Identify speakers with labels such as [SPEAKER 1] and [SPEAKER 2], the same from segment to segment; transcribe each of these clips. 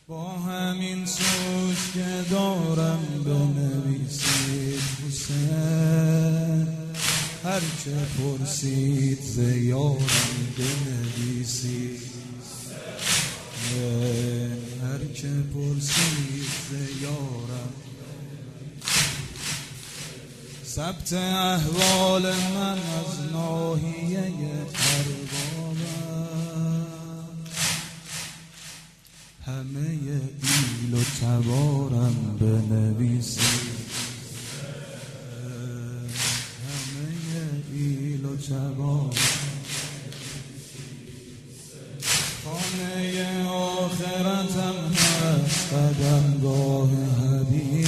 [SPEAKER 1] با همین سوز که دارم بنویسید حسین، هر که پرسید ز یارم بنویسید، هر که پرسید ز یارم. ثبت احوال من از ناحیه اربابم، همه ایل و تبارم بنویسید، همه ایل و تبارم. خانه آخرتم هست قدمگاه حبیب،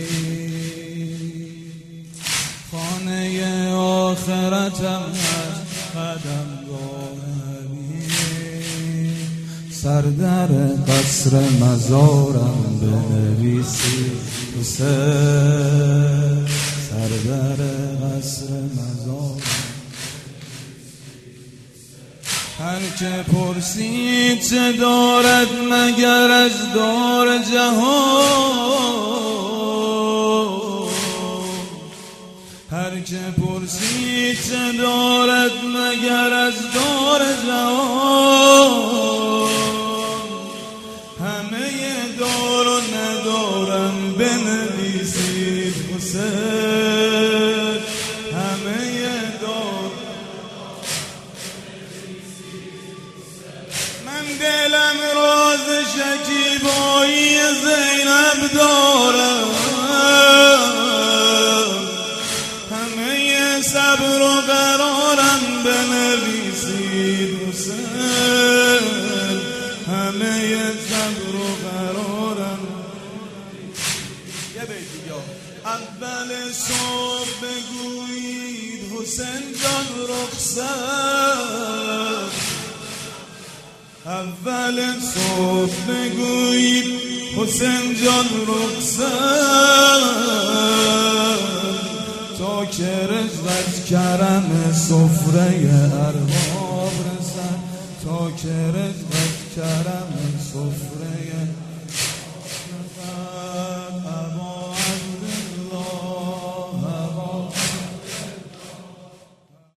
[SPEAKER 1] خانه آخرتم هست قدمگاه حبیب. سر در قصر مزارم بنویسید حسین، سر در قصر مزارم. هر که پرسید چه دارد مگر از دار جهان، هر که پرسید چه دارد مگر از دار جهان. همه دار و ندارم بنویسید حسین، همه دار. من دلم راز شکیبایی زینب دارم، همه صبر و قرارم بنویسید حسین، همه صبر و قرارم. یه بیت دیگه. اول صبح بگویید حسین جان رخصت، اول صبح بگویید حسین جان رخصت، تا که رزقت کرم سفره ارباب رسد، تا که رزقت کرم سفره